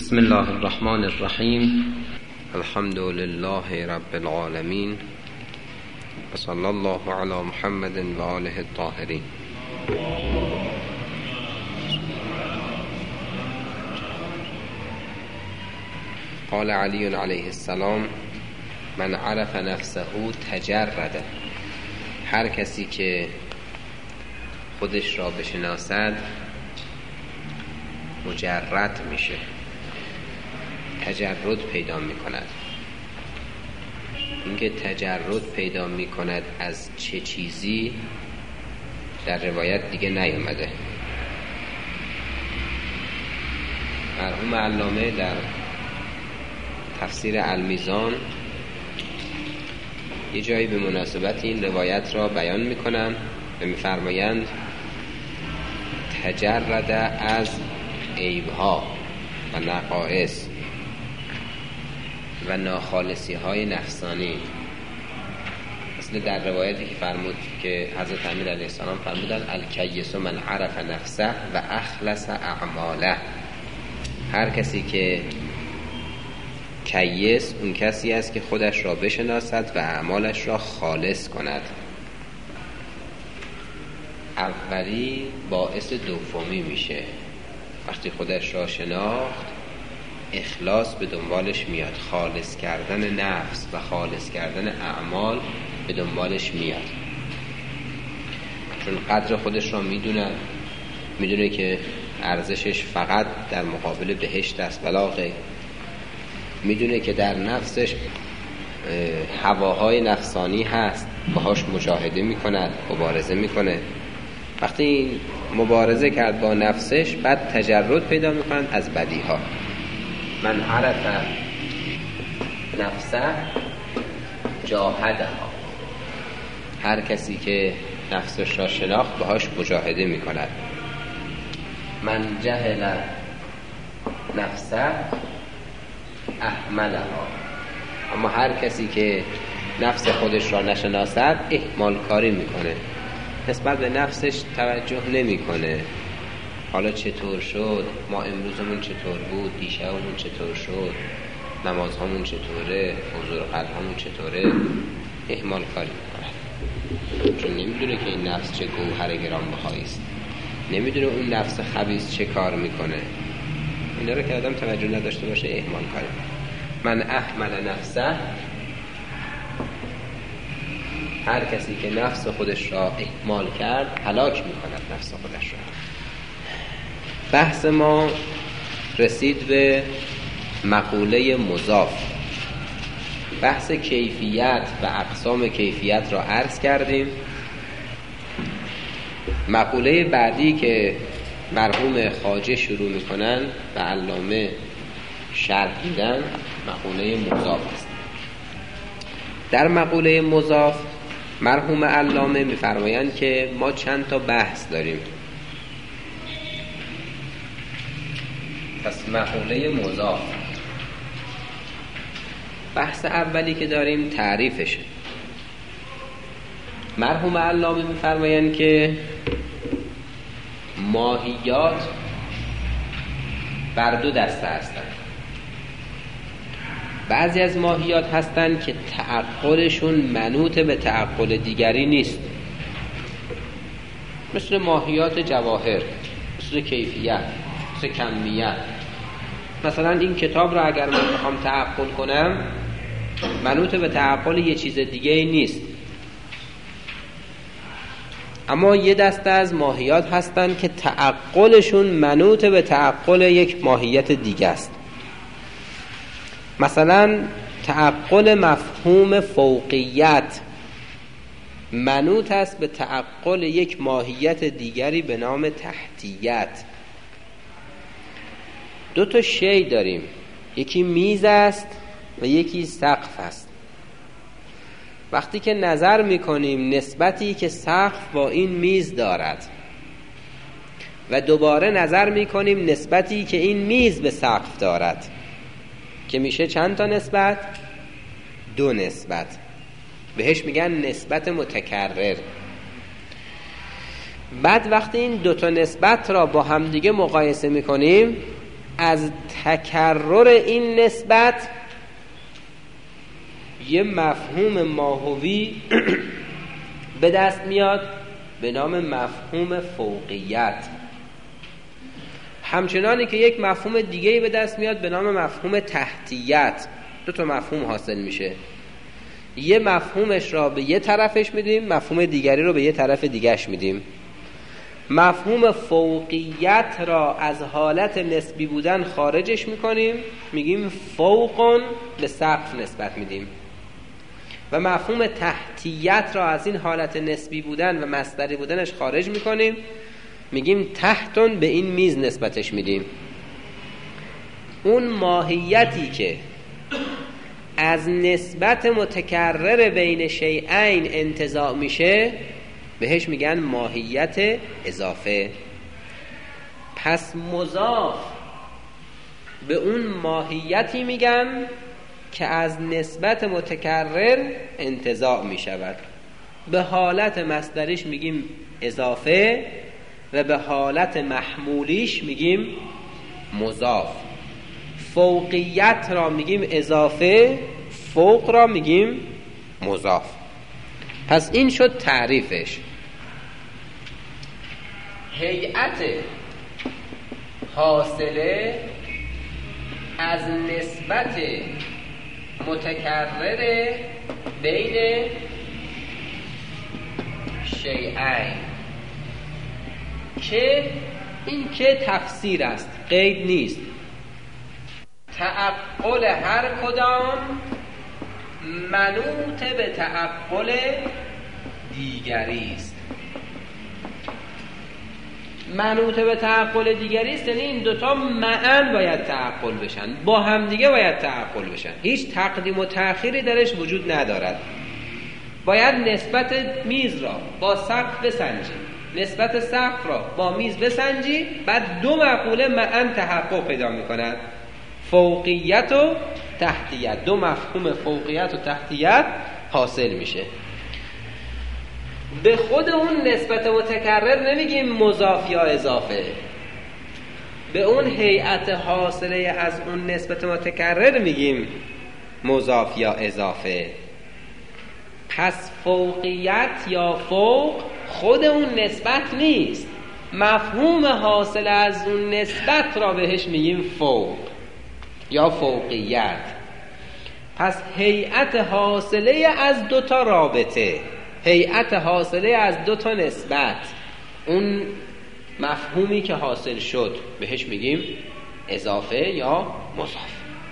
بسم الله الرحمن الرحیم. الحمد لله رب العالمین و صلی الله علی محمد و آله الطاهرین. قال علی علیه السلام: من عرف نفسه تجرد. هر کسی که خودش را بشناسد مجرد میشه، تجرد پیدا میکند. اینکه تجرد پیدا میکند از چه چیزی در روایت دیگه نیومده. مرحوم علامه در تفسیر المیزان یه جایی به مناسبت این روایت را بیان میکنن و میفرمایند تجرد از عیبها و نقائص و ناخالصی های نفسانی. مثل در روایتی که فرمود که حضرت امیر علیه السلام فرمودن الکیس من عرف نفسه و اخلص اعماله. هر کسی که کیس اون کسی است که خودش را بشناسد و اعمالش را خالص کند. اولی باعث دومی میشه. وقتی خودش را شناخت اخلاص به دنبالش میاد، خالص کردن نفس و خالص کردن اعمال به دنبالش میاد. چون قدر خودش را میدونه که ارزشش فقط در مقابل بهشت است، بلاغه. میدونه که در نفسش هواهای نفسانی هست، باهاش مجاهده میکند، مبارزه میکنه. وقتی این مبارزه کرد با نفسش، بعد تجرد پیدا میکنند از بدیها. من عرف نفسه جاهدها. هر کسی که نفسش را شناخت باهاش مجاهده میکند. من جهل نفسه اهملها. اما هر کسی که نفس خودش را نشناسد اهمال کاری میکنه، نسبت به نفسش توجه نمیکنه. حالا چطور شد، ما امروزمون چطور بود، دیشبمون چطور شد، نمازهامون چطوره، حضور قلبمون چطوره، اهمال کاری میکنه. چون نمیدونه که این نفس چه گوهر گرانبهایی است، نمیدونه اون نفس خبیث چه کار میکنه. اینا رو که آدم توجه نداشته باشه اهمال کاری. من اهمل نفسه، هر کسی که نفس خودش را اهمال کرد هلاک میکند نفس خودش را. بحث ما رسید به مقوله مضاف. بحث کیفیت و اقسام کیفیت را عرض کردیم. مقوله بعدی که مرحوم خواجه شروع میکنن و علامه شرح میدن مقوله مضاف است. در مقوله مضاف مرحوم علامه میفرمایند که ما چند تا بحث داریم. پس مقوله مضاف، بحث اولی که داریم تعریفشه. مرحوم علامه میفرمایند که ماهیات بر دو دسته هستند. بعضی از ماهیات هستند که تعقلشون منوط به تعقل دیگری نیست، مثل ماهیات جواهر، مثل کیفیت، مثل کمیت. مثلا این کتاب را اگر من بخوام تعقل کنم منوط به تعقل یه چیز دیگه نیست. اما یه دسته از ماهیات هستند که تعقلشون منوط به تعقل یک ماهیت دیگه است. مثلا تعقل مفهوم فوقیت منوط است به تعقل یک ماهیت دیگری به نام تحتیت. دو تا شی داریم، یکی میز است و یکی سقف است. وقتی که نظر میکنیم نسبتی که سقف با این میز دارد و دوباره نظر میکنیم نسبتی که این میز به سقف دارد، که میشه چند تا نسبت؟ دو نسبت. بهش میگن نسبت متکرر. بعد وقتی این دو تا نسبت را با همدیگه مقایسه میکنیم از تکرر این نسبت یه مفهوم ماهوی به دست میاد به نام مفهوم فوقیت، همچنانی که یک مفهوم دیگه‌ای به دست میاد به نام مفهوم تحتیت. دو تا مفهوم حاصل میشه، یه مفهومش را به یه طرفش میدیم، مفهوم دیگری رو به یه طرف دیگهش میدیم. مفهوم فوقیت را از حالت نسبی بودن خارجش میکنیم، میگیم فوقن، به سقف نسبت میدیم، و مفهوم تحتیت را از این حالت نسبی بودن و مصدری بودنش خارج میکنیم، میگیم تحتن، به این میز نسبتش میدیم. اون ماهیتی که از نسبت متکرر بین شیئین انتزاع میشه بهش میگن ماهیت اضافه. پس مضاف به اون ماهیتی میگن که از نسبت متکرر انتزاع میشود. به حالت مصدریش میگیم اضافه و به حالت محمولیش میگیم مضاف. فوقیت را میگیم اضافه، فوق را میگیم مضاف. پس این شد تعریفش. هیئت حاصله از نسبت متکرر بین شیئین، که این که تفسیر است، قید نیست. تعقل هر کدام منوط به تعقل دیگری است. منوط به تعقل دیگری است یعنی این دوتا معاً باید تعقل بشن، با همدیگه باید تعقل بشن، هیچ تقدیم و تأخیری درش وجود ندارد. باید نسبت میز را با سقف بسنجی، نسبت سقف را با میز بسنجی، بعد دو مقوله معاً تحقق پیدا می‌کند، فوقیت و تحتیت. دو مفهوم فوقیت و تحتیت حاصل میشه. به خود اون نسبت متکرر نمیگیم مضاف یا اضافه، به اون هیئت حاصله از اون نسبت متکرر میگیم مضاف یا اضافه. پس فوقیت یا فوق خود اون نسبت نیست، مفهوم حاصل از اون نسبت را بهش میگیم فوق یا فوقیت. پس هیئت حاصله از دوتا رابطه، هیئت حاصله از دوتا نسبت، اون مفهومی که حاصل شد بهش میگیم اضافه یا مضاف.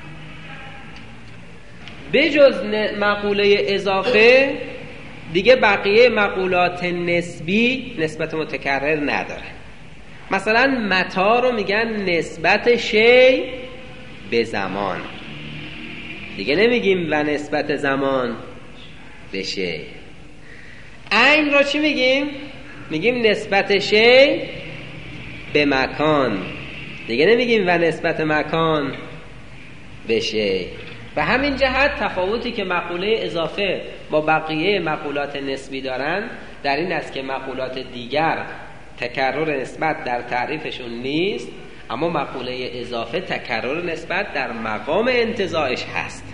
بجز مقوله اضافه دیگه بقیه مقولات نسبی نسبت متکرر نداره. مثلا متا رو میگن نسبت شی به زمان، دیگه نمیگیم و نسبت زمان به شی. عین رو چی میگیم؟ میگیم نسبت شی به مکان، دیگه نمیگیم و نسبت مکان به شی. و همین جهت تفاوتی که مقوله اضافه با بقیه مقولات نسبی دارن در این است که مقولات دیگر تکرر نسبت در تعریفشون نیست، اما مقوله اضافه تکرر نسبت در مقام انتزاعش هست.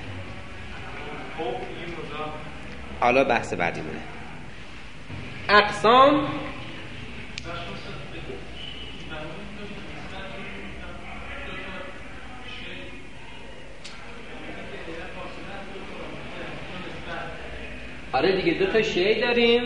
حالا بحث بعدی مونه. اقسام آره دیگه دو تا شی داریم.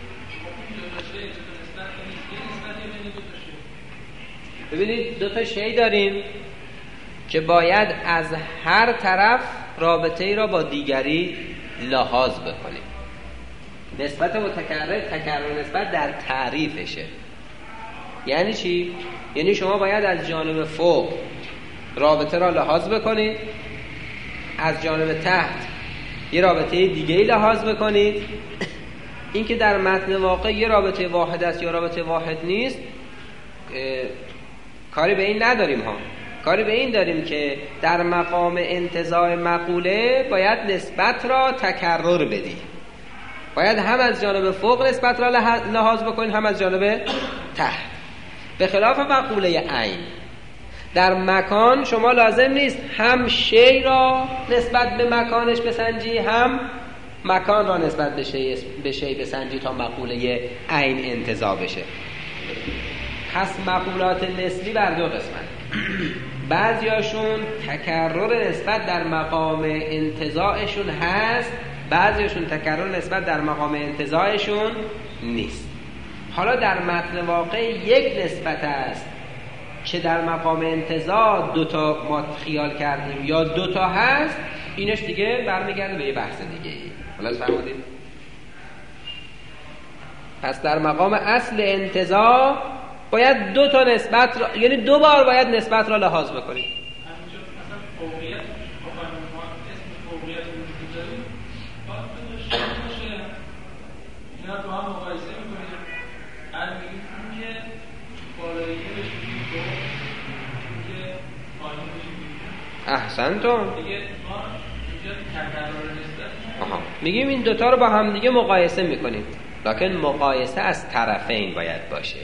ببینید دو تا شی داریم که باید از هر طرف رابطه ای را با دیگری لحاظ بکنیم. نسبت متکرر تکرر نسبت در تعریفشه. یعنی چی؟ یعنی شما باید از جانب فوق رابطه را لحاظ بکنید، از جانب تحت یه رابطه دیگه لحاظ بکنید. این که در متن واقع یه رابطه واحد است یا رابطه واحد نیست کاری به این نداریم ها. کاری به این داریم که در مقام انتزاع مقوله باید نسبت را تکرر بدی، باید هم از جانب فوق نسبت را لحاظ بکنید هم از جانب تحت. به خلاف مقوله عین، در مکان شما لازم نیست هم شی را نسبت به مکانش بسنجی، هم مکان را نسبت به شی بسنجی تا مقوله عین انتزاع بشه. پس مقولات نسبی بر دو قسمت. بعضیاشون تکرر نسبت در مقام انتزاعشون هست، بعضیاشون تکرر نسبت در مقام انتزاعشون نیست. حالا در متن واقع یک نسبت است که در مقام انتزاع دوتا ما خیال کردیم یا دوتا هست، اینش دیگه برمیگرده به یه بحث دیگه. حالا فهمیدید؟ پس در مقام اصل انتزاع باید دو تا نسبت را، یعنی دو بار باید نسبت را لحاظ بکنید. همینجا مثلا فوقیت ما اسم فوقیت وجود داریم، باید داشته باشه اینا رو هم مقایسه میکنیم. هر میگیم اون که بالایی بهش میگیم دو، اون که پایین بهش میگیم. احسنتون. دیگه ما اینجا تکرار نسبت میگیم این دوتا رو با هم دیگه مقایسه میکنیم، لکن مقایسه از طرفین باید باشه.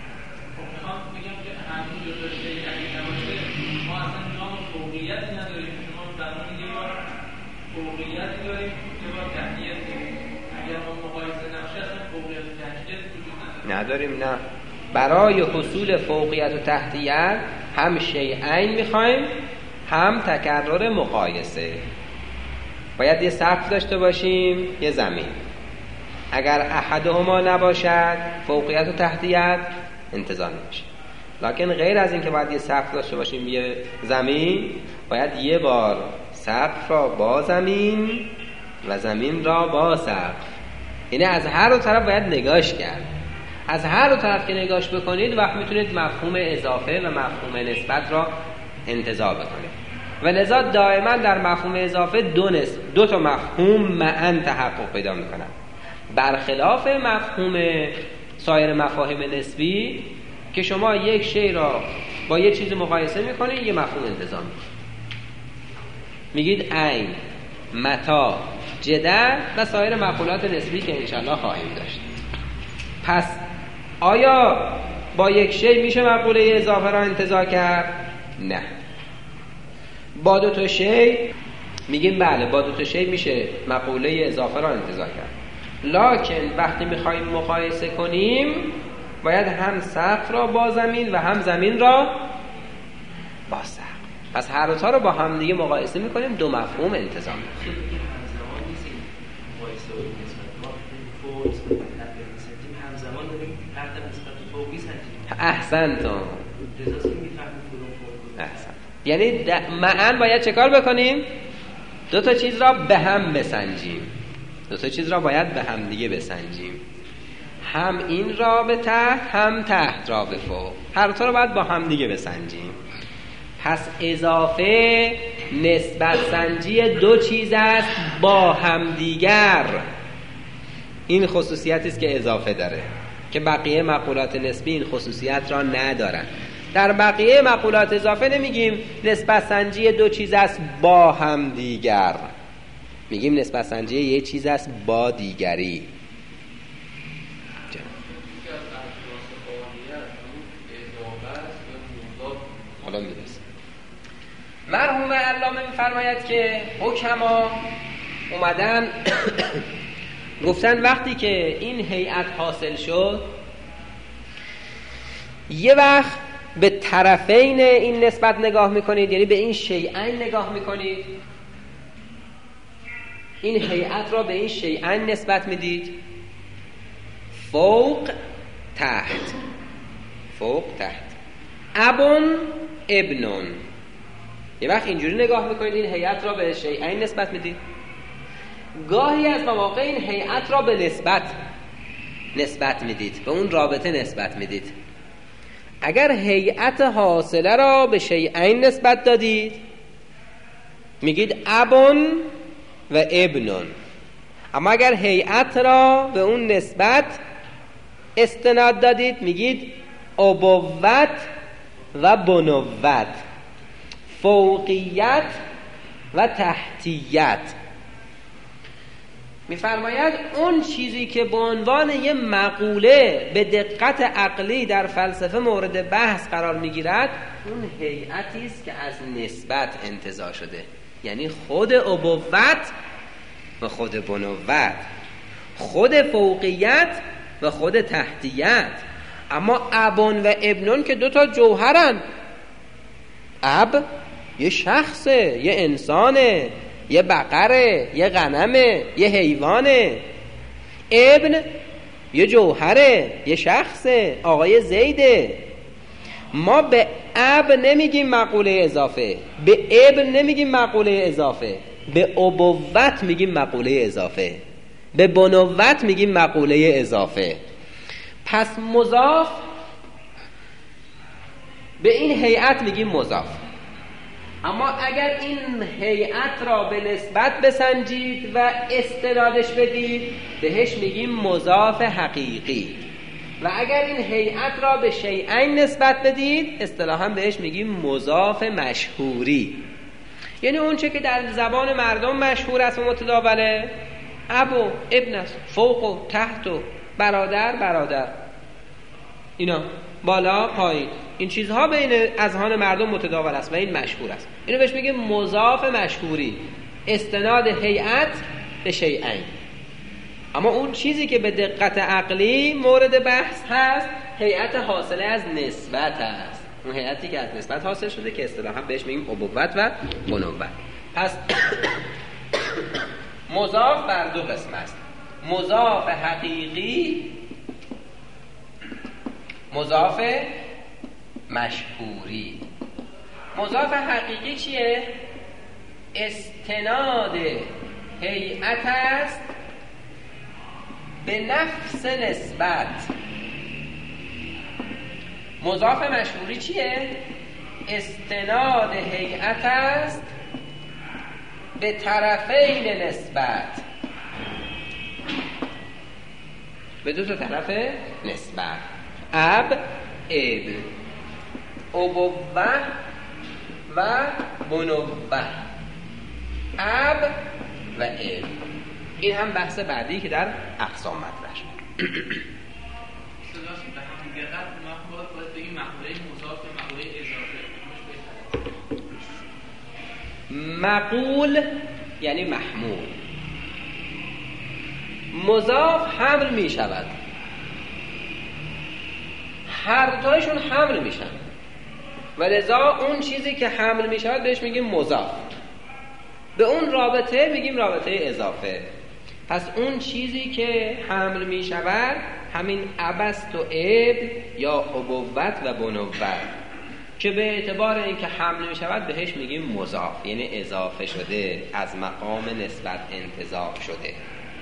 نداریم، نه. برای حصول فوقیت و تحتیت هم شیئین میخوایم، هم تکرر مقایسه. باید یه سقف داشته باشیم، یه زمین. اگر احدهما نباشد فوقیت و تحتیت انتزاع نمیشه. لکن غیر از این که باید یه سقف داشته باشیم، یه زمین، باید یه بار سقف را با زمین و زمین را با سقف، یعنی از هر دو طرف باید نگاش کرد. از هر دو طرف که نگاش بکنید وقت میتونید مفهوم اضافه و مفهوم نسبت را انتزاع بکنید. و لذا دائما در مفهوم اضافه دو تا مفهوم معاً تحقق پیدا میکنن، برخلاف مفهوم سایر مفاهیم نسبی که شما یک شی را با یک چیز مقایسه میکنید، یه مفهوم انتزاع میگید عین، متا، جدل و سایر مقولات نسبی که انشالله خواهیم داشت. پس آیا با یک شی میشه مقوله اضافه را انتزاع کرد؟ نه. با دو تا شی میگیم بله، با دو تا شی میشه مقوله اضافه را انتزاع کرد، لکن وقتی میخوایم مقایسه کنیم باید هم سقف را با زمین و هم زمین را با سقف. پس هر دو تا رو با هم دیگه مقایسه میکنیم، دو مفهوم انتزاع میکنیم. احسنتون. یعنی معاً باید چه کار بکنیم؟ دو تا چیز را به هم بسنجیم. دو تا چیز را باید به هم دیگه بسنجیم، هم این را به تحت، هم تحت را به فوق. هر دو تا را باید با هم دیگه بسنجیم. پس اضافه نسبت سنجی دو چیز است با هم دیگر. این خصوصیتی است که اضافه داره که بقیه مقولات نسبی این خصوصیت را ندارن. در بقیه مقولات اضافه نمیگیم نسبت سنجی دو چیز است با هم دیگر، میگیم نسبت سنجی یه چیز است با دیگری. حالا میرسیم. مرحوم علامه میفرماید که حکما اومدن گفتن وقتی که این هیئت حاصل شد، یه وقت به طرفین این نسبت نگاه میکنید، یعنی به این شیئین نگاه میکنید، این هیئت را به این شیئین نسبت میدید، فوق تحت، فوق تحت، ابن ابنون. یه وقت اینجوری نگاه میکنید، این هیئت را به شیئین نسبت میدید. گاهی از مواقع این هیئت را به نسبت میدید، به اون رابطه نسبت میدید. اگر هیئت حاصله را به شیئین نسبت دادید میگید ابن و ابنون، اما اگر هیئت را به اون نسبت استناد دادید میگید ابوت و بنوت، فوقیت و تحتیت. میفرماید اون چیزی که به عنوان یه مقوله به دقت عقلی در فلسفه مورد بحث قرار میگیرد، اون هیئتی است که از نسبت انتزاع شده، یعنی خود ابوت و خود بنوت، خود فوقیت و خود تحتیت. اما ابون و ابنون که دوتا جوهرن. اب یه شخصه، یه انسانه، یه بقره، یه غنمه، یه حیوانه. ابن یه جوهره، یه شخصه، آقای زیده. ما به اب نمیگیم مقوله اضافه، به ابن نمیگیم مقوله اضافه، به ابوت میگیم مقوله اضافه، به بنوت میگیم مقوله اضافه. پس مضاف به این هیئت میگیم مضاف. اما اگر این هیئت را به نسبت بسنجید و استنادش بدید، بهش میگیم مضاف حقیقی. و اگر این هیئت را به شیئین نسبت بدید، اصطلاحاً بهش میگیم مضاف مشهوری. یعنی اون چه که در زبان مردم مشهور است و متداوله، اب و ابن است، فوق و تحت و برادر، اینا بالا پایین، این چیزها بین اذهان مردم متداول است و این مشهور است. اینو بهش میگه مضاف مشهوری، استناد هیئت به شیئین. اما اون چیزی که به دقت عقلی مورد بحث هست، هیئت حاصله از نسبت است. اون هیئتی که از نسبت حاصل شده که اصطلاحاً بهش میگیم ابوت و بنوت. پس مضاف بر دو قسم است: مضاف حقیقی، مضاف مشهوری. مضاف حقیقی چیه؟ استناد هیئت است به نفس نسبت. مضاف مشهوری چیه؟ استناد هیئت است به طرفین نسبت، به دو تا طرف نسبت: اب، ابن، ابوه و بنوه، اب و ابن. این هم بحث بعدی که در اقسام مطرح شد. مقول یعنی محمول. مضاف حمل می شود، هر دویشون حمل میشن و لذا اون چیزی که حمل می شود بهش میگیم مضاف. به اون رابطه میگیم رابطه اضافه. پس اون چیزی که حمل می شود همین ابست و ابن یا ابوت و بنوت که به اعتبار اینکه حمل می شود بهش میگیم مضاف، یعنی اضافه شده، از مقام نسبت انتزاع شده.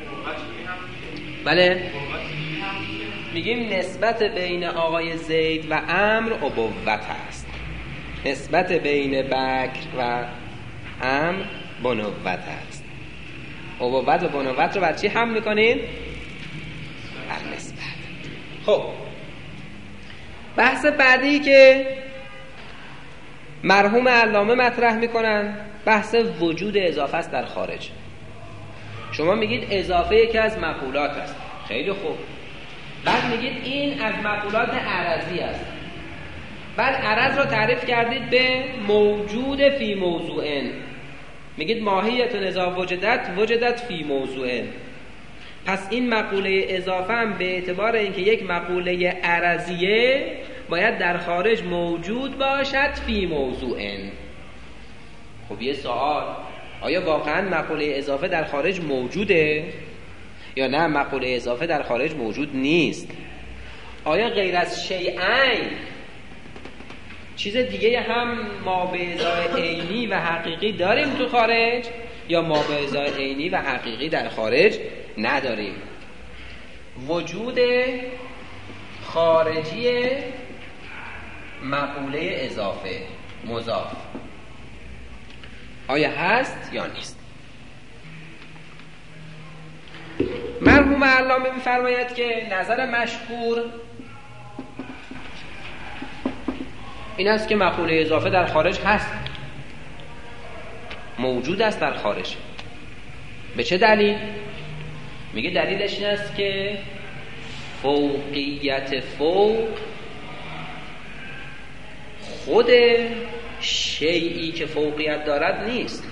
بله، میگیم نسبت بین آقای زید و عمرو ابوت هست، نسبت بین بکر و عمرو بنوت هست. ابوت و بنوت رو بر چی حمل میکنیم؟ بر نسبت. خب بحث بعدی که مرحوم علامه مطرح میکنن بحث وجود اضافه است در خارج. شما میگید اضافه یکی از مقولات است، خیلی خوب. بعد میگید این از مقولات عرضی است. بعد عرض رو تعریف کردید به موجود فی موضوعن. میگید ماهیت اذا وجدت فی موضوعن. پس این مقوله اضافه هم به اعتبار اینکه یک مقوله عرضیه باید در خارج موجود باشد فی موضوعن. خب یه سوال، آیا واقعا مقوله اضافه در خارج موجوده یا نه مقوله اضافه در خارج موجود نیست؟ آیا غیر از شیئین چیز دیگه هم ما به ازای عینی و حقیقی داریم تو خارج یا ما به ازای عینی و حقیقی در خارج نداریم؟ وجود خارجی مقوله اضافه مضاف آیا هست یا نیست؟ مرحوم علامه می‌فرماید که نظر مشهور این است که مقوله اضافه در خارج هست، موجود است در خارج. به چه دلیل؟ میگه دلیلش این است که فوقیت فوق خود شیئی که فوقیت دارد نیست.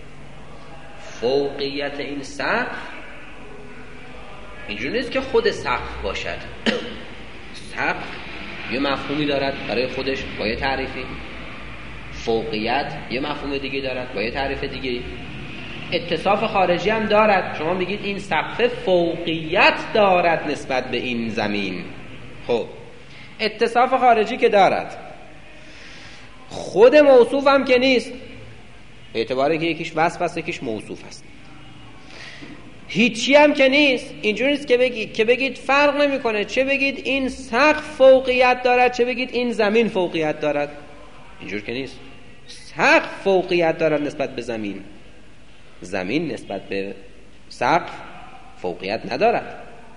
فوقیت این سقف اینجوری نیست که خود سقف باشد. سقف یه مفهومی دارد برای خودش با یه تعریفی، فوقیت یه مفهوم دیگه دارد با یه تعریف دیگه. اتصاف خارجی هم دارد. شما میگید این سقف فوقیت دارد نسبت به این زمین. خب اتصاف خارجی که دارد، خود موصوف هم که نیست، به اعتباری که یکیش وصف است یکیش موصوف است. هیچی هم که نیست. اینجوری نیست که بگید فرق نمیکنه چه بگید این سقف فوقیت دارد چه بگید این زمین فوقیت دارد. اینجور که نیست. سقف فوقیت دارد نسبت به زمین، زمین نسبت به سقف فوقیت ندارد.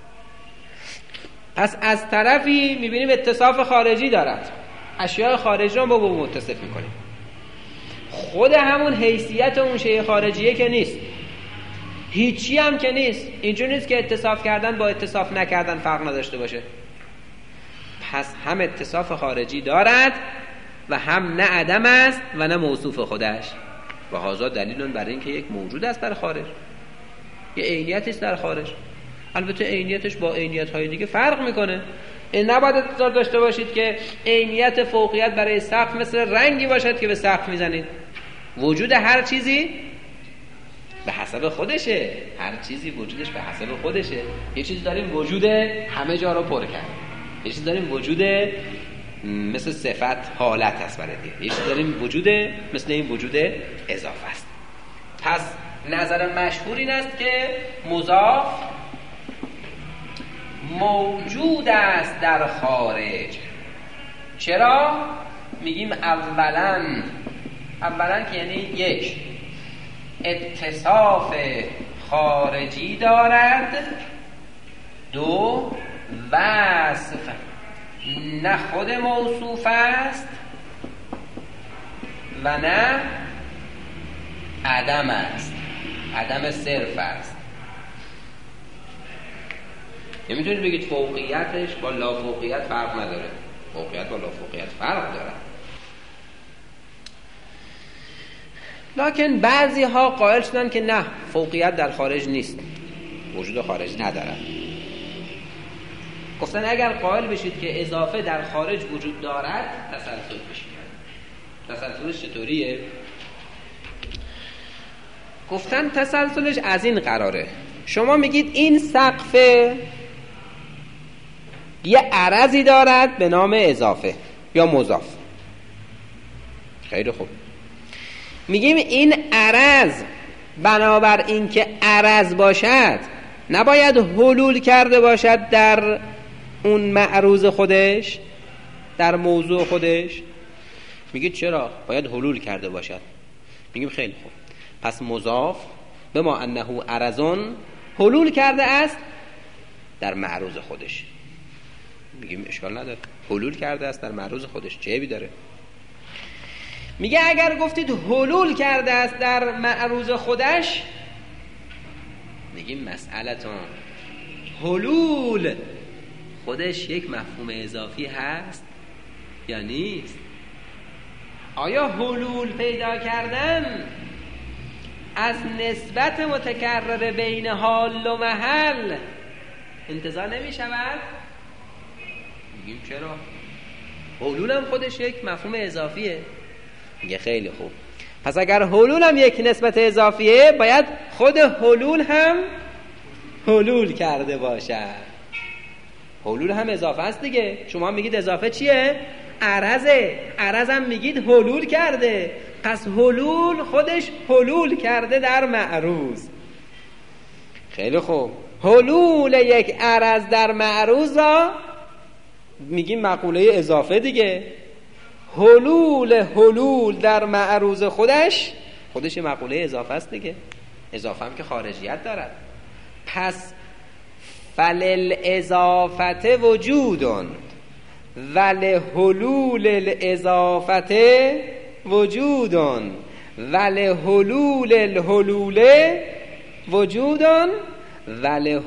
پس از طرفی میبینیم اتصاف خارجی دارد، اشیاء خارجی رو با متصف میکنیم. خود همون حیثیت اون شیء خارجیه که نیست، هیچی هم که نیست. اینجور نیست که اتصاف کردن با اتصاف نکردن فرق نداشته باشه. پس هم اتصاف خارجی دارد و هم نه عدم است و نه موصوف خودش. و هذا دلیل برای اینکه یک موجود است در خارج، یه عینیتی است در خارج. البته عینیتش با عینیت‌های دیگه فرق میکنه. این نباید انتظار داشته باشید که عینیت فوقیت برای سقف مثل رنگی باشد که به سقف میزنید. وجود هر چیزی به حسب خودشه، هر چیزی وجودش به حسب خودشه. یه چیز داریم وجود همه جا رو پر کرد، یه چیز داریم وجود مثل صفت حالت هست برای دیگه، یه چیز داریم وجود مثل این وجود اضافه است. پس نظر مشهور این است که مضاف موجود است در خارج. چرا؟ میگیم اولا که یعنی یک، اتصاف خارجی دارد، دو، وصف نه خود موصوف است و نه عدم است، عدم صرف است. نمیتونید بگید فوقیتش با لا فوقیت فرق نداره. فوقیت با لا فوقیت فرق داره. لکن بعضی ها قائل شدن که نه، فوقیت در خارج نیست، وجود خارج نداره. گفتن اگر قائل بشید که اضافه در خارج وجود دارد تسلسل بشید. تسلسلش چطوریه؟ گفتن تسلسلش از این قراره. شما میگید این سقف یه عرضی دارد به نام اضافه یا مضاف. خیلی خوب. میگیم این عرض بنابر این که عرض باشد نباید حلول کرده باشد در اون معروض خودش، در موضوع خودش. میگید چرا؟ باید حلول کرده باشد. میگیم خیلی خوب، پس مضاف به ما انه عرضون حلول کرده است در معروض خودش. میگیم اشکال نداره، حلول کرده است در معروض خودش، چه عیبی داره؟ میگه اگر گفتید حلول کرده است در معروض خودش، میگیم مسئلتون حلول خودش یک مفهوم اضافی هست یا نیست؟ آیا حلول پیدا کردن از نسبت متکرر بین حال و محل انتزاع نمی شود؟ میگیم چرا؟ حلول هم خودش یک مفهوم اضافیه. میگه خیلی خوب، پس اگر حلول هم یک نسبت اضافیه باید خود حلول هم حلول کرده باشد. حلول هم اضافه است دیگه. شما میگید اضافه چیه؟ عرضه. عرض هم میگید حلول کرده، پس حلول خودش حلول کرده در معروض. خیلی خوب، حلول یک عرض در معروض را میگیم مقوله اضافه دیگه. حلول در معروض خودش مقوله اضافه است دیگه. اضافه هم که خارجیت دارد. پس فلل اضافت وجودون ولحلول الاضافت وجودون ولحلول الحلول وجودون ول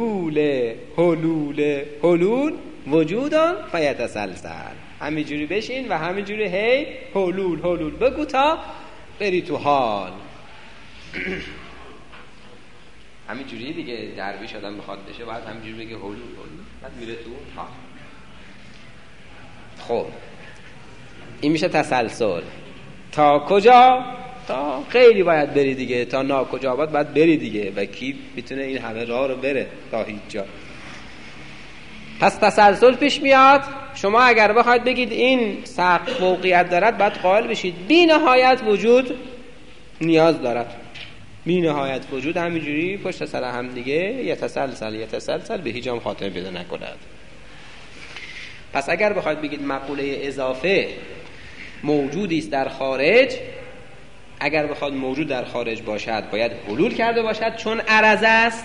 حلول وجودان فیتسلسل. همینجوری بشین و همینجوری هی حلول بگو تا بری تو حال. همینجوری دیگه درویش آدم بخواد بشه باید همینجوری بگه حلول بعد میره تو حال. خب این میشه تسلسل. تا کجا؟ تا خیلی باید بری دیگه، تا ناکجا باید بری دیگه و کی میتونه این همه راه رو بره تا هیچ جا. پس تسلسل پیش میاد. شما اگر بخواید بگید این سقف فوقیت دارد باید قائل بشید بی نهایت وجود نیاز دارد. بی نهایت وجود همینجوری پشت سر هم دیگه یتسلسل به هیچ جام خاتمه پیدا نکند. پس اگر بخواید بگید مقوله اضافه موجودی است در خارج، اگر بخواد موجود در خارج باشد باید حلول کرده باشد چون عرض است،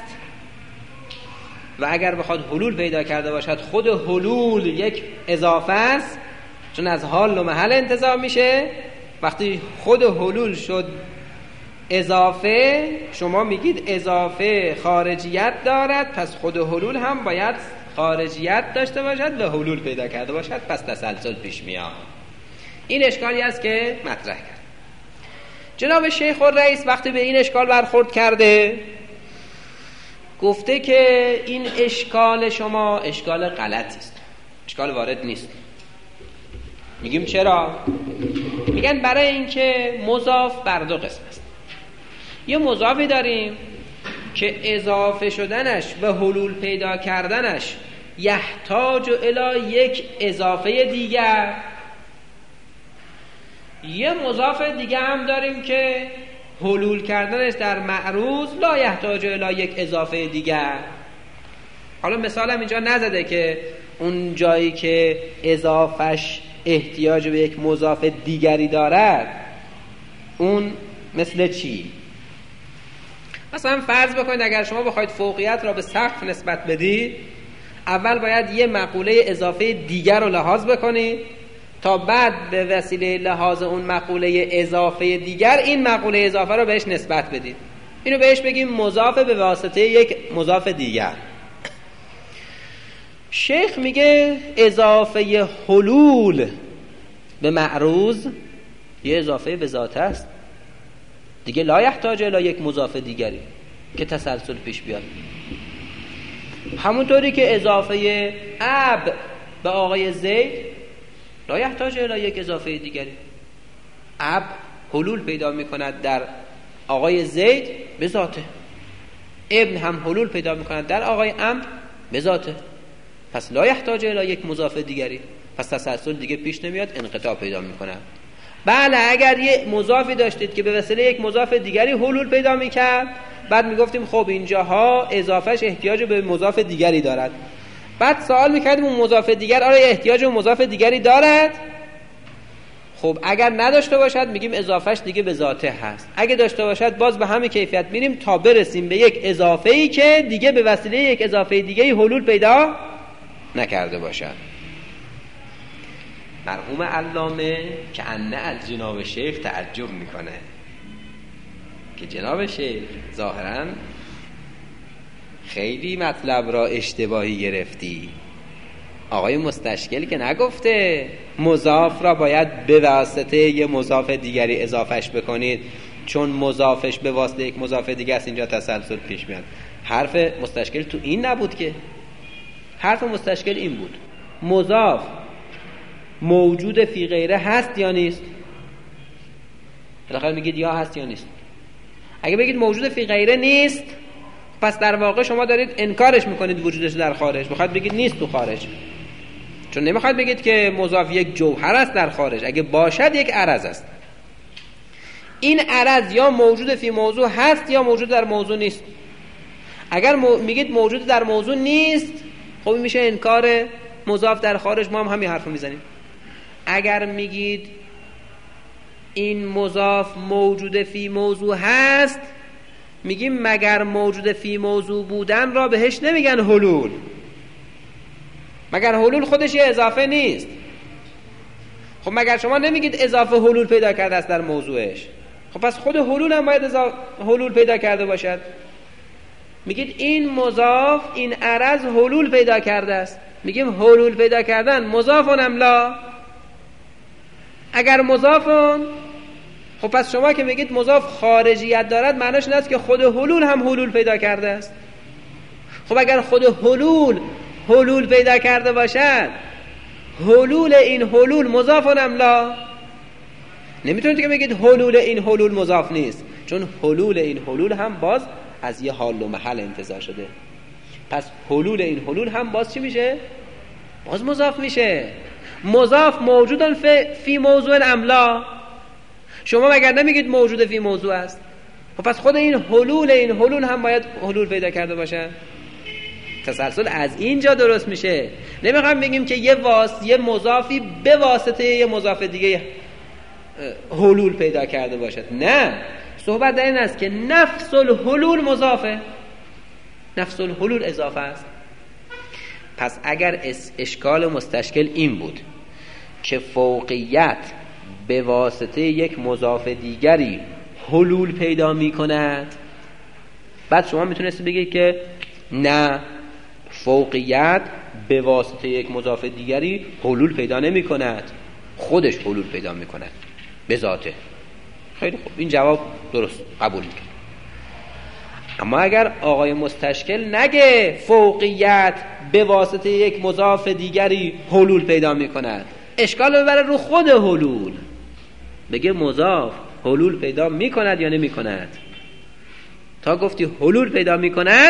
و اگر بخواد حلول پیدا کرده باشد خود حلول یک اضافه است چون از حال و محل انتزاع میشه. وقتی خود حلول شد اضافه، شما میگید اضافه خارجیت دارد، پس خود حلول هم باید خارجیت داشته باشد و حلول پیدا کرده باشد، پس تسلسل پیش میاد. این اشکالی است که مطرح کرد جناب شیخ الرئیس. وقتی به این اشکال برخورد کرده گفته که این اشکال شما اشکال غلطی است، اشکال وارد نیست. میگیم چرا؟ میگن برای اینکه مضاف بر دو قسم است. یه مضافی داریم که اضافه شدنش و حلول پیدا کردنش یحتاج الی یک اضافه دیگر. یه مضاف دیگه هم داریم که حلول کردنش در معروض لا یحتاج الی یک اضافه دیگر. حالا مثالم اینجا نزده که اون جایی که اضافش احتیاج به یک مضاف دیگری دارد اون مثل چی؟ مثلا فرض بکنید اگر شما بخواید فوقیت را به سقف نسبت بدید، اول باید یه مقوله اضافه دیگر رو لحاظ بکنید تا بعد به وسیله لحاظ اون مقوله اضافه دیگر این مقوله اضافه رو بهش نسبت بدید. اینو بهش بگیم مضاف به واسطه یک مضاف دیگر. شیخ میگه اضافه حلول به معروض یه اضافه به ذات است دیگه، لا یحتاج الی یک مضاف دیگری که تسلسل پیش بیاد. همونطوری که اضافه اب به آقای زید لا یحتاج الی یک اضافه دیگری. اب حلول پیدا میکند در آقای زید به ذاته، ابن هم حلول پیدا میکند در آقای عمرو به ذاته، پس لا یحتاج الی یک مضاف دیگری، پس تسلسل دیگه پیش نمیاد، انقطاع پیدا میکنه. بله اگر یه مضافی داشتید که به وسیله یک مضاف دیگری حلول پیدا میکرد، بعد میگفتیم خب اینجاها اضافهش احتیاج به مضاف دیگری دارد. بعد سوال میکردیم اون مضاف دیگر آیا احتیاج به مضاف دیگری دارد؟ خب اگر نداشته باشد میگیم اضافهش دیگه به ذاته هست. اگه داشته باشد باز به همین کیفیت میریم تا برسیم به یک اضافه‌ای که دیگه به وسیله یک اضافه دیگه‌ای حلول پیدا نکرده باشد. مرحوم علامه که انه از جناب شیخ تعجب میکنه که جناب شیخ ظاهراً خیلی مطلب را اشتباهی گرفتی. آقای مستشکل که نگفته مضاف را باید به واسطه یه مضاف دیگری اضافهش بکنید چون مضافش به واسطه یک مضاف دیگه است اینجا تسلسل پیش میاد. حرف مستشکل تو این نبود که. حرف مستشکل این بود مضاف موجود فی غیره هست یا نیست؟ بالاخره میگید یا هست یا نیست. اگه بگید موجود فی غیره نیست، پس در واقع شما دارید انکارش میکنید وجودش در خارج. میخواید بگید نیست تو خارج، چون نمیخواید بگید که مضاف یک جوهر است در خارج. اگه باشد یک عرض است. این عرض یا موجود فی موضوع هست یا موجود در موضوع نیست. اگر میگید موجود در موضوع نیست، خب میشه انکار مضاف در خارج. ما هم همین حرفو میزنیم. اگر میگید این مضاف موجود فی موضوع هست، میگیم مگر موجود فی موضوع بودن را بهش نمیگن حلول؟ مگر حلول خودش یه اضافه نیست؟ خب مگر شما نمیگید اضافه حلول پیدا کرده است در موضوعش؟ خب پس خود حلول هم باید حلول پیدا کرده باشد. میگید این مضاف، این عرض حلول پیدا کرده است. میگیم حلول پیدا کردن مضافون املا. اگر مضافون، خب پس شما که میگید مضاف خارجیت دارد، معناش این است که خود حلول هم حلول پیدا کرده است. خب اگر خود حلول پیدا کرده باشد، حلول این حلول مضافون املا. نمیتونید که بگید حلول این حلول مضاف نیست، چون حلول این حلول هم باز از یه حال و محل انتزاع شده. پس حلول این حلول هم باز چی میشه؟ باز مضاف میشه. مضاف موجودن فی موضوع املا. شما مگر نمیگید موجود فی موضوع است؟ خب پس خود این حلول هم باید حلول پیدا کرده باشه. تسلسل از اینجا درست میشه. نمیخوام بگیم که یه مضافی به واسطه یه مضاف دیگه حلول پیدا کرده باشد. نه، صحبت در این است که نفس الحلول مضافه، نفس الحلول اضافه است. پس اگر اشکال مستشکل این بود که فوقیت به واسطه یک مضاف دیگری حلول پیدا می کند، بعد شما میتونستی بگید که نه، فوقیت به واسطه یک مضاف دیگری حلول پیدا نمی کند، خودش حلول پیدا می کند به ذاته. خیلی خوب، این جواب درست قبول میکنه. اما اگر آقای مستشکل نگه فوقیت به واسطه یک مضاف دیگری حلول پیدا میکند، اشکال ببره رو خود حلول، بگه مضاف حلول پیدا میکند یا نمیکند. تا گفتی حلول پیدا میکند،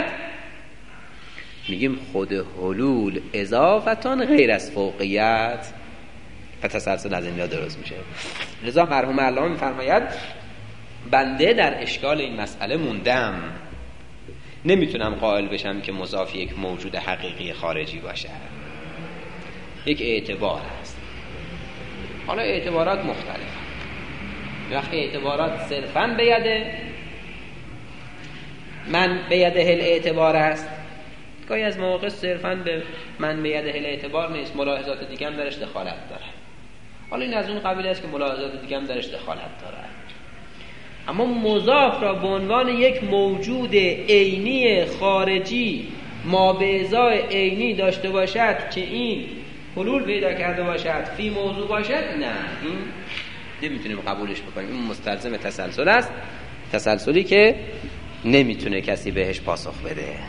میگیم خود حلول اضافتان غیر از فوقیت، و تسلسل از اینجا درست میشه. لذا مرحوم علامه میفرماید بنده در اشکال این مسئله موندم، نمیتونم قائل بشم که مضاف یک موجود حقیقی خارجی باشه. یک اعتبار هست. حالا اعتبارات مختلف. وقتی اعتبارات صرفاً بیده، من بیده الاعتبار است، گاهی از مواقع صرفاً به من بیده الاعتبار نیست، ملاحظات دیگه هم درش دخالت داره. حالا این از اون قبیل است که ملاحظات دیگه هم درش دخالت داره. اما مضاف را به عنوان یک موجود عینی خارجی ما به ازای عینی داشته باشد که این حلول پیدا کرده باشد، فی موضوع باشد، نه، این نمیتونیم قبولش بکنیم. این مستلزم تسلسل است، تسلسلی که نمیتونه کسی بهش پاسخ بده. ماهیت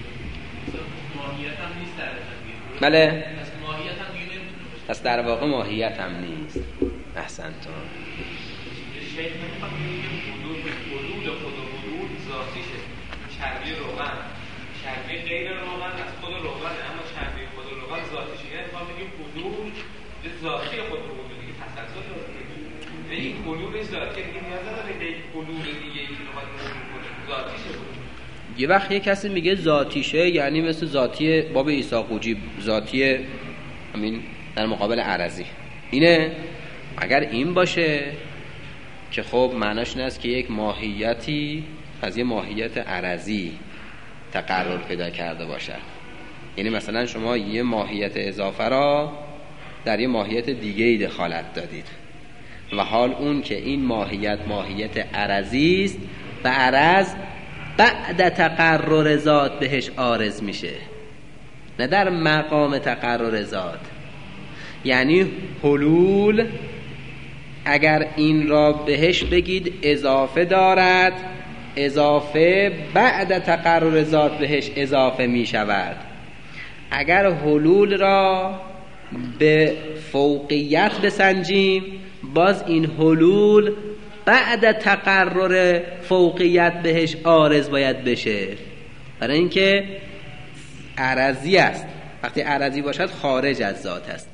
هم نیست در بله، پس ماهیت هم دیگه نمیتونه باشه. پس در واقع ماهیت هم نیست. احسنتون. شیخ نمیخواد بگه حدود خود حدود ذاتیشه. چربی روغن، چربی غیر روغن از خود روغن، اما چربی خود روغن ذاتیشه. یعنی میخوام بگیم حدود ذاتی خود حدود دیگه تسلسل داره. یعنی این حدود ذاتی دیگه نیاز نداره که یک حدود دیگه ای که بخواد ذاتیشه بود. یه وقت یه کسی میگه ذاتیشه، یعنی مثل ذاتی باب عیسی قوجی، ذاتی همین در مقابل عرضی. اینه اگر این باشه که خب معناش این است که یک ماهیتی از یه ماهیت عرضی تقرر پیدا کرده باشد. یعنی مثلا شما یه ماهیت اضافه را در یه ماهیت دیگه‌ای دخالت دادید و حال اون که این ماهیت عرضی است و عرض بعد تقرر ذات بهش عارض میشه، نه در مقام تقرر ذات. یعنی حلول اگر این را بهش بگید اضافه دارد، اضافه بعد تقرر ذات بهش اضافه می شود. اگر حلول را به فوقیت بسنجیم، باز این حلول بعد تقرر فوقیت بهش عارض باید بشه، برای اینکه عرضی است. وقتی عرضی باشد خارج از ذات است.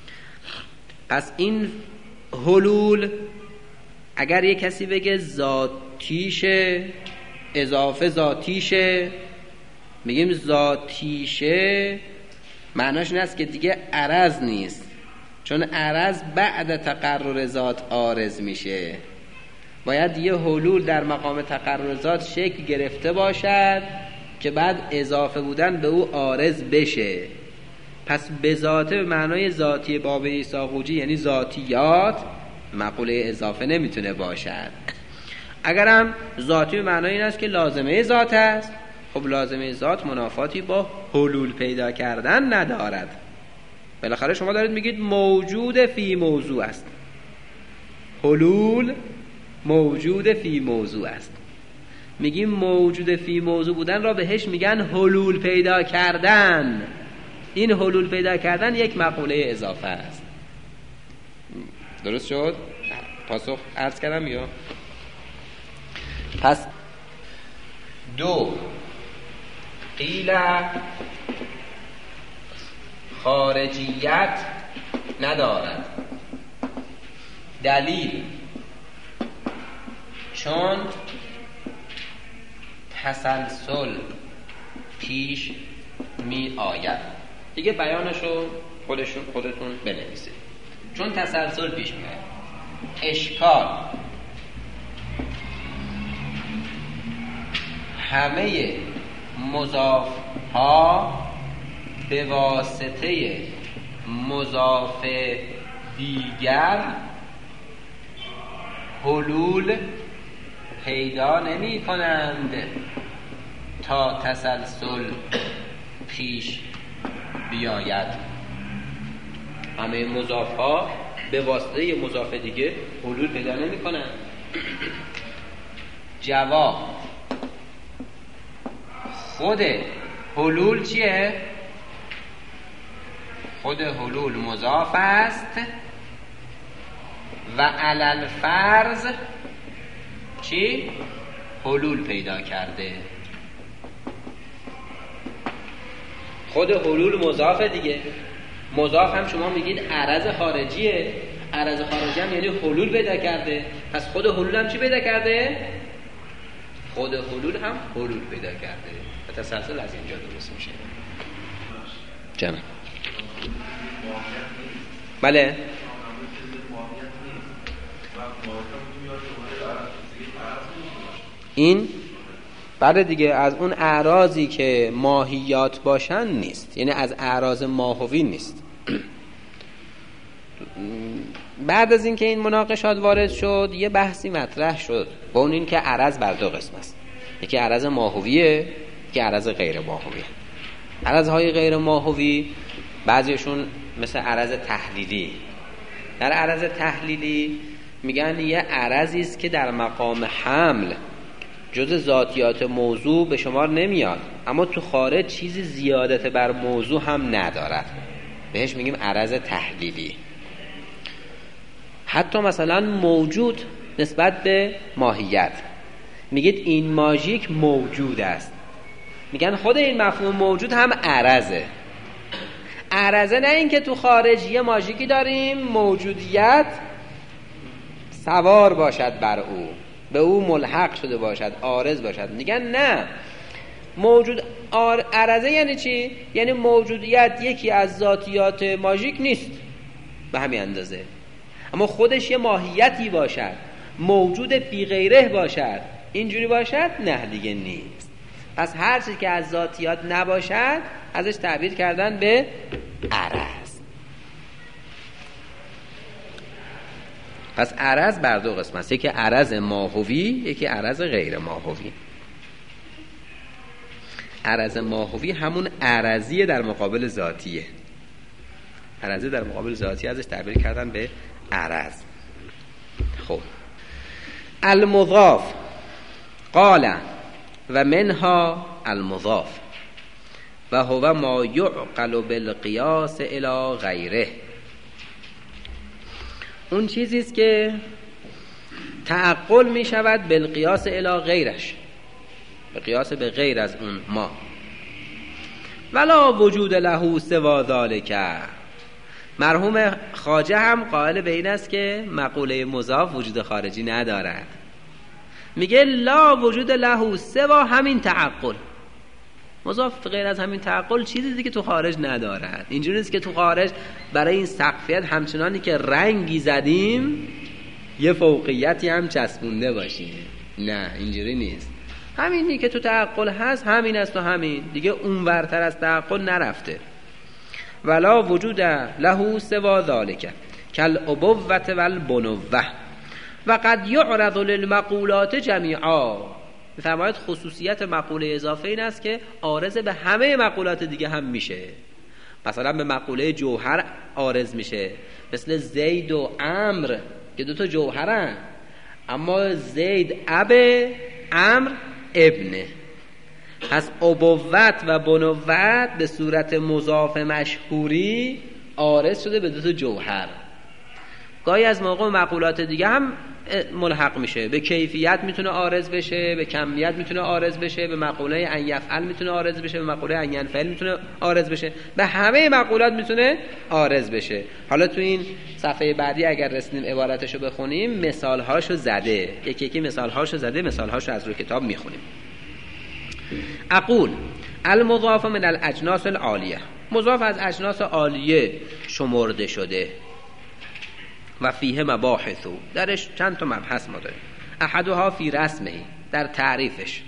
پس این حلول اگر یک کسی بگه ذاتیشه، اضافه ذاتیشه، میگیم ذاتیشه، معناش این است که دیگه عرض نیست، چون عرض بعد تقرر ذات عارض میشه. باید یه حلول در مقام تقرر ذات شکل گرفته باشد که بعد اضافه بودن به او عارض بشه. پس به ذاته به معنای ذاتی باب عیسی قوجی یعنی ذاتیات مقوله اضافه نمیتونه باشد. اگرم ذاتی به معنای این است که لازمه ذات است، خب لازمه ذات منافاتی با حلول پیدا کردن ندارد. بالاخره شما دارید میگید موجود فی موضوع است، حلول موجود فی موضوع است. میگیم موجود فی موضوع بودن را بهش میگن حلول پیدا کردن. این حلول پیدا کردن یک مقوله اضافه است. درست شد؟ پاسخ عرض کردم یا؟ پس دو قیل خارجیت ندارد. دلیل چون تسلسل پیش می آید. دیگه بیانشو خودتون بنویسید. چون تسلسل پیش می آید. اشکال همه مضاف ها به واسطه مضاف دیگر حلول پیدا نمی کنند تا تسلسل پیش بیاید. همه مضاف ها به واسطه مضاف دیگه حلول پیدا نمی کنند. جواب خود حلول چیه؟ خود حلول مضاف است و علل فرض چی؟ حلول پیدا کرده. خود حلول مضاف دیگه. مضاف هم شما میگید عرض خارجیه، عرض خارجی هم یعنی حلول پیدا کرده. پس خود حلول هم چی پیدا کرده؟ خود حلول هم حلول پیدا کرده و تسلسل از اینجا درست میشه. جناب بله این بعد دیگه از اون اعراضی که ماهیات باشن نیست، یعنی از اعراض ماهوی نیست. بعد از اینکه این مناقشات وارد شد یه بحثی مطرح شد با اون این که عرض بر دو قسم است. یکی عرض ماهویه، یکی عرض غیر ماهویه. عرضهای غیر ماهوی بعضیشون مثل عرض تحلیلی. در عرض تحلیلی میگن یه عرضی است که در مقام حمل جز ذاتیات موضوع به شمار نمیاد، اما تو خارج چیزی زیادت بر موضوع هم ندارد، بهش میگیم عرض تحلیلی. حتی مثلا موجود نسبت به ماهیت میگید این ماژیک موجود است، میگن خود این مفهوم موجود هم عرضه. عرضه نه این که تو خارج یه ماژیکی داریم موجودیت سوار باشد بر او، به او ملحق شده باشد، عارض باشد. میگن نه، موجود عرضه یعنی چی؟ یعنی موجودیت یکی از ذاتیات ماژیک نیست به همین اندازه، اما خودش یه ماهیتی باشد، موجود بی غیره باشد، اینجوری باشد، نه دیگه نیست. پس هر چیزی که از ذاتیات نباشد ازش تعبیر کردن به عرض. پس عرض بر دو قسم است، یکی عرض ماهوی، یکی عرض غیر ماهوی. عرض ماهوی همون عرضی در مقابل ذاتیه. عرضی در مقابل ذاتی ازش تعبیر کردن به عرض. خب المضاف قال و منها المضاف و هو ما یعقل بالقیاس الی غیره. اون چیزی است که تعقل می شود بالقیاس الی غیرش، به قیاس به غیر از اون ما. ولا وجود له سوا ذلک. مرحوم خواجه هم قائل به این است که مقوله مضاف وجود خارجی ندارد. میگه لا وجود له سوا همین تعقل. مضاف غیر از همین تعقل چیزی دیگه تو خارج ندارد. اینجوری نیست که تو خارج برای این سقفیت همچنانی که رنگی زدیم یه فوقیتی هم چسبونده باشیم. نه اینجوری نیست. همینی که تو تعقل هست همین است و همین دیگه، اون ورتر از تعقل نرفته. ولا وجود له سوا ذالک کالابوة والبنوة و قد یعرض للمقولات جمیعا. می‌فرماید خصوصیت مقوله اضافه این است که عارض به همه مقولات دیگه هم میشه. مثلا به مقوله جوهر عارض میشه، مثل زید و عمرو که دو تا جوهرن، اما زید اب، عمرو ابنه. پس ابوت و بنوت به صورت مضاف مشهوری عارض شده به دو تا جوهر. گاهی از موقع مقولات دیگه هم ملحق میشه، به کیفیت میتونه عارض بشه، به کمیت میتونه عارض بشه، به مقوله ان یفعل میتونه عارض بشه، به مقوله ان ینفعل میتونه عارض بشه، به همه مقولات میتونه عارض بشه. حالا تو این صفحه بعدی اگر رسیدیم عبارتشو بخونیم مثالهاشو زده، یکی یکی مثالهاشو زده، مثالهاشو از روی کتاب میخونیم. اقول المضاف من الاجناس العالیه، مضاف از اجناس عالیه شمرده شده. و فیه مباحثو، درش چند تا مبحث ما داریم. احدها فی رسمه، در تعریفش.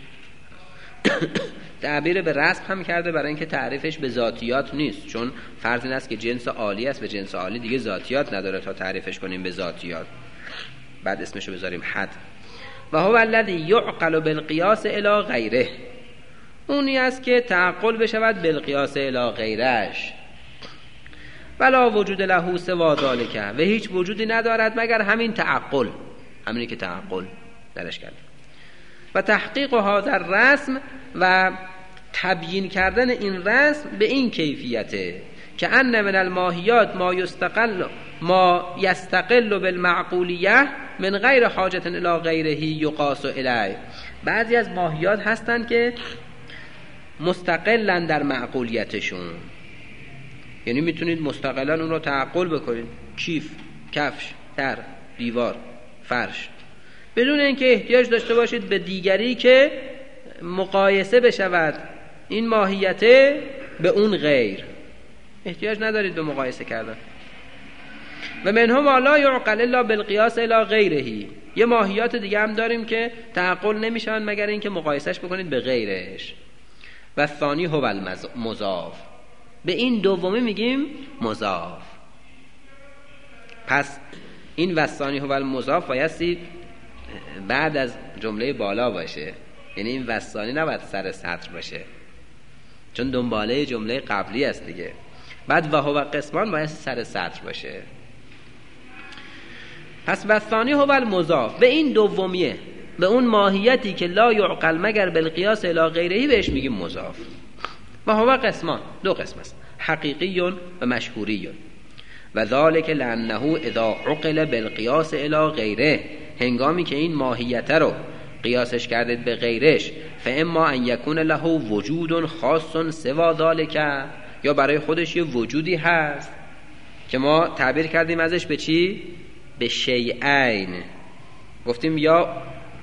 تعبیر به رسم هم کرده برای اینکه تعریفش به ذاتیات نیست، چون فرض این است که جنس عالی است، به جنس عالی دیگه ذاتیات نداره تا تعریفش کنیم به ذاتیات، بعد اسمشو بذاریم حد. و هو الذی یعقل بالقیاس الی غیره، اونی است که تعقل بشود بالقیاس الی غیرش. ولا وجود له سوا ذلک، و هیچ وجودی ندارد مگر همین تعقل، همینی که تعقل درش کرد. و تحقیق هذا الرسم، و تبیین کردن این رسم به این کیفیته که ان من الماهیات ما یستقل بالمعقولیه من غیر حاجت الی غیره یقاس الیه. بعضی از ماهیات هستند که مستقلن در معقولیتشون، یعنی میتونید مستقلا اون رو تعقل بکنید، کیف، کفش، در، دیوار، فرش، بدون اینکه احتیاج داشته باشید به دیگری که مقایسه بشود این ماهیته به اون غیر، احتیاج ندارید به مقایسه کردن. و منهم ما لا یعقل الا بالقیاس الی غیره، یه ماهیات دیگه هم داریم که تعقل نمیشن مگر اینکه مقایسهش بکنید به غیرش. و ثانی هو المضاف، به این دومی میگیم مضاف. پس این وثانی هو المضاف بایستی بعد از جمله بالا باشه، یعنی این وثانی نباید سر سطر باشه چون دنباله جمله قبلی است دیگه. بعد و هو قسمان بایستی سر سطر باشه. پس وثانی هو المضاف، به این دومیه، به اون ماهیتی که لا یعقل مگر بالقیاس الی غیره بهش میگیم مضاف. و هو قسمان، دو قسم است، حقیقی و مشهوری. و ذالک لانه اذا عقل بالقیاس الی غیره، هنگامی که این ماهیت رو قیاسش کردید به غیرش، فاما ان یکون له وجود خاص سوا ذالک، یا برای خودش یه وجودی هست که ما تعبیر کردیم ازش به چی؟ به شیئین. گفتیم یا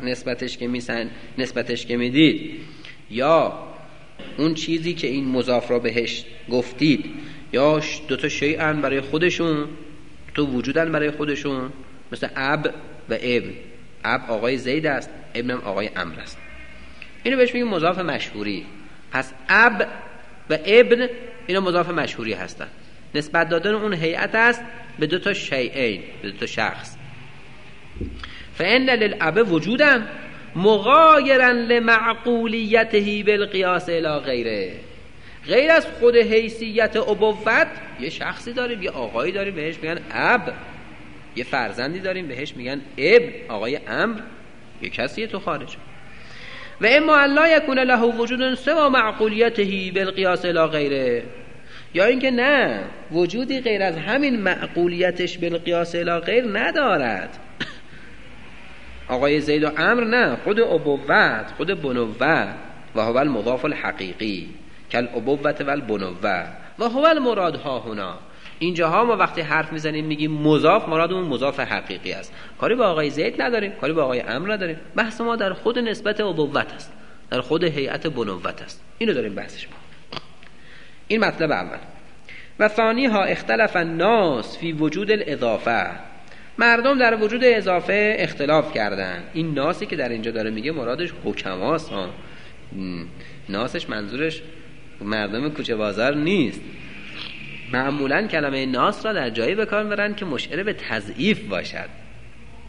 نسبتش که میدید، یا اون چیزی که این مضاف را بهش گفتید، یا دوتا شیئن برای خودشون، تو وجودن برای خودشون، مثل اب و ابن. اب آقای زید است، ابنم آقای عمرو است. اینو بهش میگیم مضاف مشهوری. پس اب و ابن اینا مضاف مشهوری هستن، نسبت دادن اون هیئت است به دوتا شیئین، به دوتا شخص. فإن للأب وجودا مغایرا لمعقولیته بالقیاس الی غیره، غیر از خود حیثیت ابوت یه شخصی داریم، یه آقایی داریم بهش میگن اب، یه فرزندی داریم بهش میگن ابن، آقای عمرو، یه کسیه تو خارج. و اما ان لا یکون له وجود سوا معقولیته بالقیاس الی غیره، یا اینکه نه، وجودی غیر از همین معقولیتش بالقیاس الی غیر ندارد. آقای زید و عمرو نه، خود ابوت، خود بنوت. و هو المضاف الحقیقی کل ابوت و البنوت و هو المراد ها هنا. اینجاها ما وقتی حرف میزنیم میگیم مضاف، مرادمون مضاف حقیقی است، کاری با آقای زید نداریم، کاری با آقای عمرو نداریم. بحث ما در خود نسبت ابوت است، در خود هیئت بنوت است، اینو داریم بحثش ما. این مطلب اول. و ثانی ها اختلف الناس فی وجود الاضافه، مردم در وجود اضافه اختلاف کردن. این ناسی که در اینجا داره میگه مرادش حکماست ها، ناسش منظورش مردم کوچه بازار نیست. معمولا کلمه ناس را در جایی به کار میبرن که مشعر به تضعیف باشد.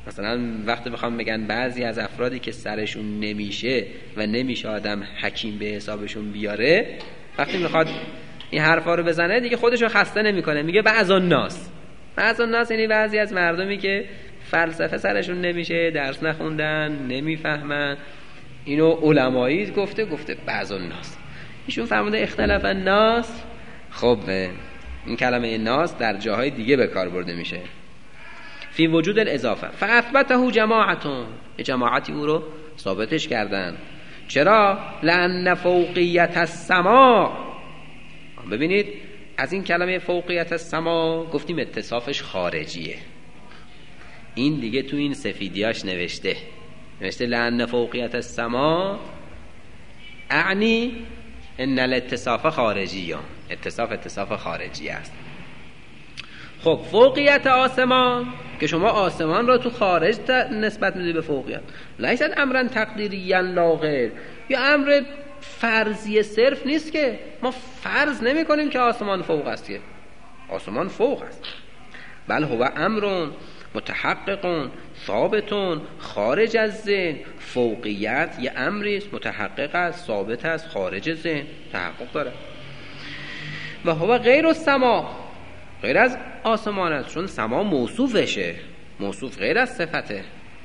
مثلا وقتی بخوام بگن بعضی از افرادی که سرشون نمیشه و نمیشه آدم حکیم به حسابشون بیاره، وقتی میخواد این حرفا رو بزنه دیگه خودشو خسته نمیکنه، میگه بعض الناس یعنی بعضی از مردمی که فلسفه سرشون نمیشه، درس نخوندن، نمیفهمن، اینو علمایی گفته بعض الناس. ایشون فرموده اختلاف الناس. خب این کلمه ناس در جاهای دیگه به کار برده میشه، فی وجود الاضافه فاثبته جماعتی او رو ثابتش کردن. چرا؟ لأن فوقیت السما. ببینید از این کلمه فوقیت السما گفتیم اتصافش خارجیه. این دیگه تو این سفیدیاش نوشته لأن فوقیت السما اعنی ان الاتصاف خارجی. اتصاف خارجی است. خب فوقیت آسمان که شما آسمان را تو خارج نسبت میدید به فوقیت، لیست امرا تقدیریا لا غیر، یا امر فرضی صرف نیست که ما فرض نمی کنیم که آسمان فوق است، که آسمان فوق است، بل هو امر متحقق ثابت خارج از ذهن. فوقیت یه امری است متحقق است، ثابت است، خارج ذهن تحقق داره. و هو غیر السما، غیر از آسمان است، چون سما موصوفشه، موصوف غیر از صفته.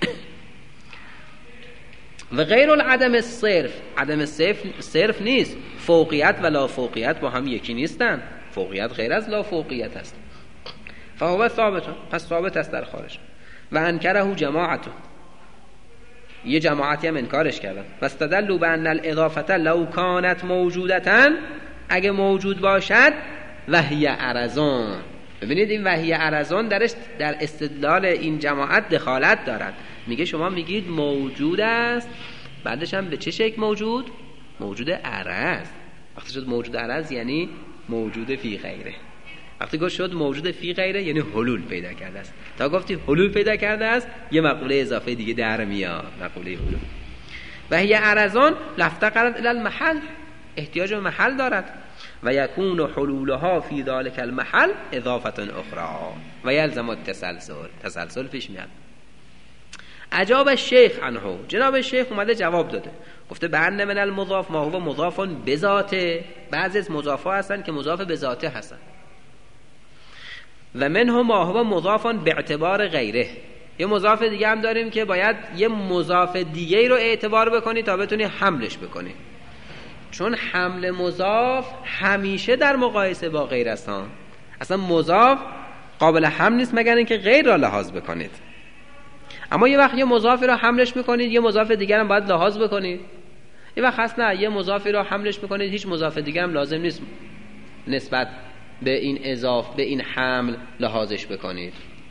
و غیر العدم الصرف، عدم صرف نیست. فوقیت و لا فوقیت با هم یکی نیستن، فوقیت غیر از لا فوقیت است. فهو ثابت، پس ثابت است در خارج. و انکره جماعت، یه جماعتی هم انکارش کردن. و استدلوا بان الاضافه لو کانت موجودتا، اگه موجود باشد وهی ارزان. ببینید این وهی ارزان درش در استدلال این جماعت دخالت دارد. میگه شما میگید موجود است، بعدش هم به چه شکل موجود؟ موجود عرض. وقتی شد موجود عرض یعنی موجود فی غیره. وقتی گفت شد موجود فی غیره یعنی حلول پیدا کرده است. تا گفتی حلول پیدا کرده است یه مقوله اضافه دیگه در میاد، مقوله حلول. وهی ارزان لافتقرت الی المحل، احتیاج به محل دارد. و یکون حلولها فی ذلک المحل اضافه اخرى و یلزم التسلسل پیش میاد. اجاب الشیخ عنه، جناب شیخ اومده جواب داده، گفته بأن من المضاف ما هو مضاف بذاته، بعضی از مضافا هستن که مضاف به ذاته هستن، و منه ما هو مضاف به اعتبار غیره. یه مضاف دیگه هم داریم که باید یه مضاف دیگه رو اعتبار بکنی تا بتونی حملش بکنی، چون حمل مضاف همیشه در مقایسه با غیر است. اصلا مضاف قابل حمل نیست مگر اینکه غیر را لحاظ بکنید. اما یه وقت یه مضافی رو حملش میکنید، یه مضاف دیگر هم باید لحاظ بکنید. یه وقت هست نه، یه مضافی رو حملش میکنید، هیچ مضاف دیگر هم لازم نیست نسبت به این اضاف، به این حمل لحاظش بکنید.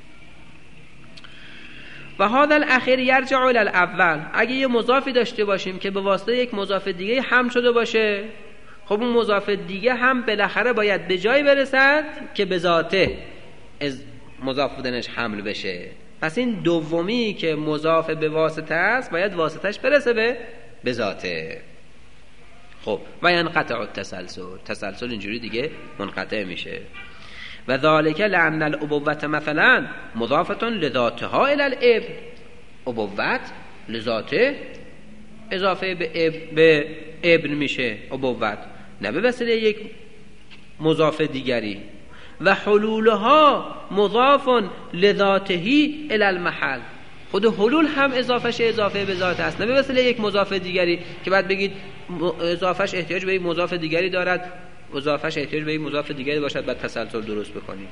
و هذا الاخیر یرجع الی الاول، اگه یه مضافی داشته باشیم که به واسطه یک مضاف دیگه حمل شده باشه، خب اون مضاف دیگه هم بالاخره باید به جایی برسد که به ذاته از مضاف بودنش حمل بشه. پس این دومی که مضاف به واسطه است باید واسطش برسه به ذاته. خب و ینقطع التسلسل اینجوری دیگه منقطع میشه. و ذالک لأن الابوة مثلا مضافه لذاتها الی الابن، ابوت لذاته اضافه به ابن میشه ابوت، نه به وسیله یک مضاف دیگری. و حلولها مضاف لذاتهی الی المحل، خود حلول هم اضافه به ذات است، نه به وسیله یک مضاف دیگری که بعد بگید اضافهش احتیاج به یک مضاف دیگری دارد، اضافهش احتیاج به یک مضاف دیگری باشد بعد تسلسل درست بکنیم.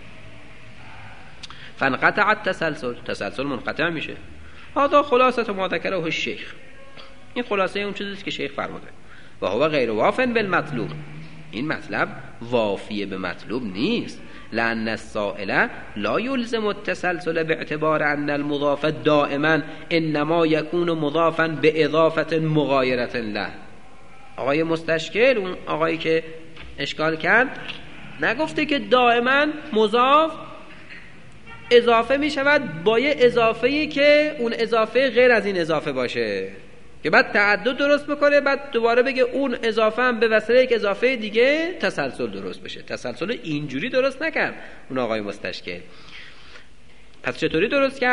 فانقطع التسلسل منقطع میشه. هذا خلاصه ما ذکره الشیخ، این خلاصه اون چیزی که شیخ فرموده. و هو غیر واف بالمطلوب، این مطلب وافی به مطلوب نیست. لأن السائل لا يلزم التسلسل باعتبار ان المضاف دائما انما يكون مضافا باضافه مغايره له. آقای مستشکل، اون آقایی که اشکال کرد، نگفته که دائما مضاف اضافه می شود با یه اضافه‌ای که اون اضافه غیر از این اضافه باشه که بعد تعدد درست بکنه، بعد دوباره بگه اون اضافه هم به وسیله یک اضافه دیگه تسلسل درست بشه. تسلسل اینجوری درست نکرد اون آقای مستشکل. پس چطوری درست کرد؟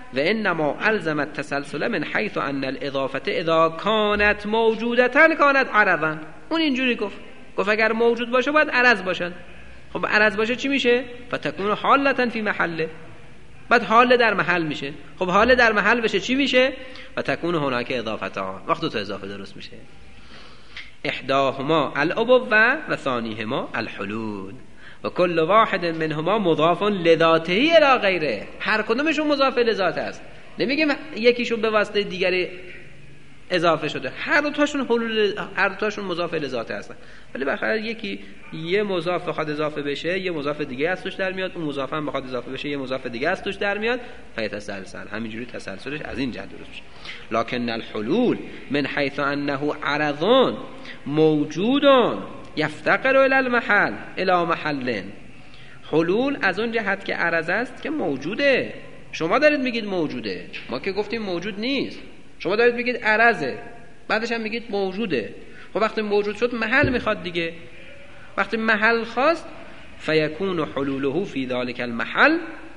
و انما الزم التسلسل من حيث ان الاضافه اذا كانت موجوده كانت عرضا. اون اینجوری گفت اگر موجود باشه باید عرض باشد. خب عرض باشه چی میشه؟ فتكون حالتا فی محله، بعد حال در محل میشه. خب حال در محل بشه چی میشه؟ فتكون هناك اضافتان، وقت تو اضافه درست میشه. احداهما الابوه و ثانیهما الحلول و کل واحد منهما مضاف لذاته الى غیره. هر کدومشون مضاف لذات است. نمیگیم یکیشون به واسطه دیگری اضافه شده، هر دو تاشون مضاف لذات هستن. ولی بخاطر یکی یه مضاف بخواد اضافه بشه یه مضاف دیگه از توش در میاد، اون مضاف هم بخواد اضافه بشه یه مضاف دیگه از توش در میاد، فیتسلسل. همینجوری تسلسلش از این جهت درست میشه. لکن الحلول من حيث انه عرض موجود یفتقر الى المحل الى محل. حلول از اون جهت که عرض است که موجوده. شما دارید میگید موجوده، ما که گفتیم موجود نیست. شما دارید میگید عرضه، بعدش هم میگید موجوده. خب وقتی موجود شد محل میخواد دیگه. وقتی محل خواست فیکون حلوله فی ذلک المحل،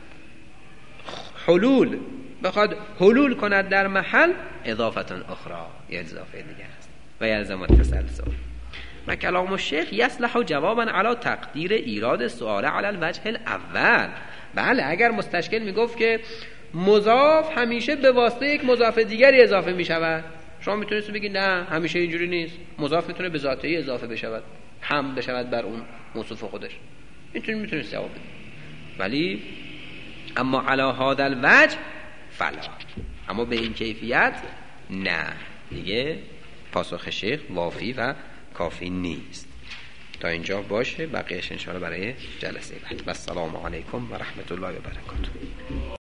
حلول بخواد حلول کند در محل اضافه اخرى، یه اضافه دیگه است. و یلزم التسلسل. و کلام الشیخ یصلح جوابا علی تقدیر ایراد سؤال علی الوجه الاول. بله اگر مستشکل میگفت که مضاف همیشه به واسطه یک مضاف دیگری اضافه می شود، شما میتونید بگید نه همیشه اینجوری نیست، مضاف میتونه به ذاته اضافه بشود، هم بشود بر اون موصوف خودش، میتونید جواب بدید. ولی اما علی هذا الوجه فلا، اما به این کیفیت نه. دیگه پاسخ شیخ وافی و کافی نیست. تا اینجا باشه، بقیه‌اش ان شاء الله برای جلسه بعد. السلام علیکم و رحمت الله و برکاته.